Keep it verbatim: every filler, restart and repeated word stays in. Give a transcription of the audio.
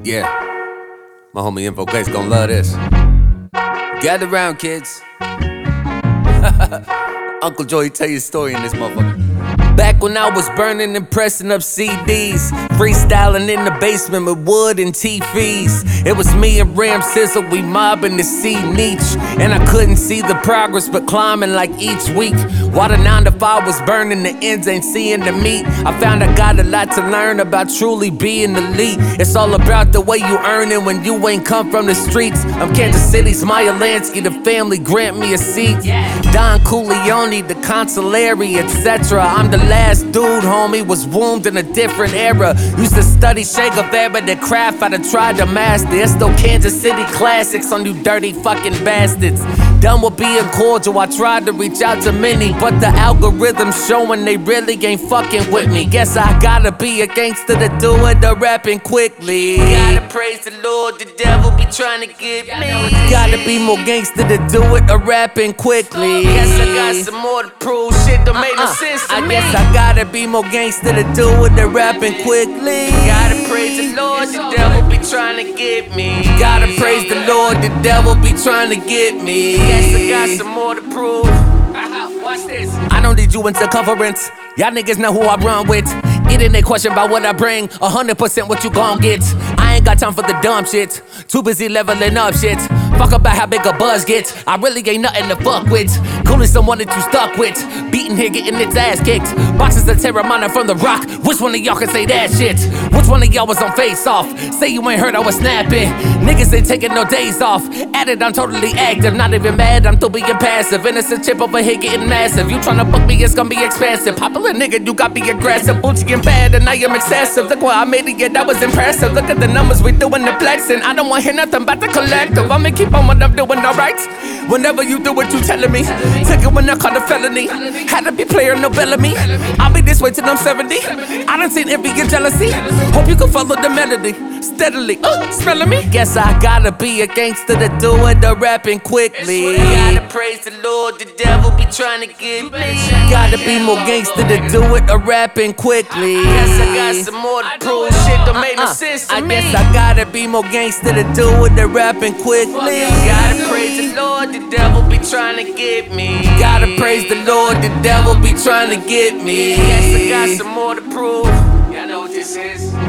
Yeah, my homie Info Gates gon' love this. Gather round, kids. Uncle Joey tell you a story in this motherfucker. Back when I was burning and pressing up C Ds, freestyling in the basement with wood and T Vs. It was me and Ram Sizzle, we mobbing to see Nietzsche. And I couldn't see the progress, but climbing like each week. While the nine to five was burning, the ends ain't seeing the meat. I found I got a lot to learn about truly being elite. It's all about the way you earn it when you ain't come from the streets. I'm Kansas City's Maya Lansky, the family grant me a seat. Don Coolione, the consulary, et cetera. I'm the last dude, homie, was wombed in a different era. Used to study Che Guevara, the craft I'd have tried to master. It's still Kansas City classics on you dirty fucking bastards. Done with being cordial, I tried to reach out to many, but the algorithm's showing they really ain't fucking with me. Guess I gotta be a gangster to do it, or rapping quickly. Gotta praise the Lord, the devil be trying to get me. Gotta be more gangster to do it, or rapping quickly. Guess I got some more to prove, shit don't make no sense to me. I guess I gotta be more gangster to do it, or rapping quickly. Gotta praise the Lord, the devil be trying to get me. Gotta praise the Lord, the devil be trying to get me. Guess I got some more to prove. Watch this. I don't need you in circumference. Y'all niggas know who I run with. Getting a question about what I bring, a hundred percent what you gon' get. I ain't got time for the dumb shit. Too busy leveling up shit. Fuck about how big a buzz gets. I really ain't nothing to fuck with. Cooling someone that you stuck with. Beating here, getting its ass kicked. Boxes of Terramana from the rock. Which one of y'all can say that shit? Which one of y'all was on face off? Say you ain't heard I was snapping. Niggas ain't taking no days off. At it, I'm totally active. Not even mad, I'm still being passive. Innocent chip over here getting massive. You tryna book me, it's gonna be expensive. Popular nigga, you got me aggressive. Booty and bad, and I am excessive. Look what I made it, yeah, that was impressive. Look at the numbers we doing the flexing. I don't want to hear nothing about the collective. I'ma keep on what I'm doing, alright? Whenever you do what you telling me. Take it when I caught a felony. Had to be player, no Bellamy. I'll be this way till I'm seventy. I done seen envy and jealousy. Hope you can follow the melody steadily. Uh, smelling me? Guess I gotta be a gangster to do it, or rapping quickly. Gotta praise the Lord, the devil be trying to get me. Gotta be more gangster to do it, or rapping quickly. Guess I got some more to prove. Shit don't make no sense to me. I guess I gotta be more gangster to do it, or rapping quickly. Gotta praise the Lord, the devil be trying to get me. Gotta praise the Lord, the devil be trying to get me. Guess I got some more to prove. Y'all know what this is.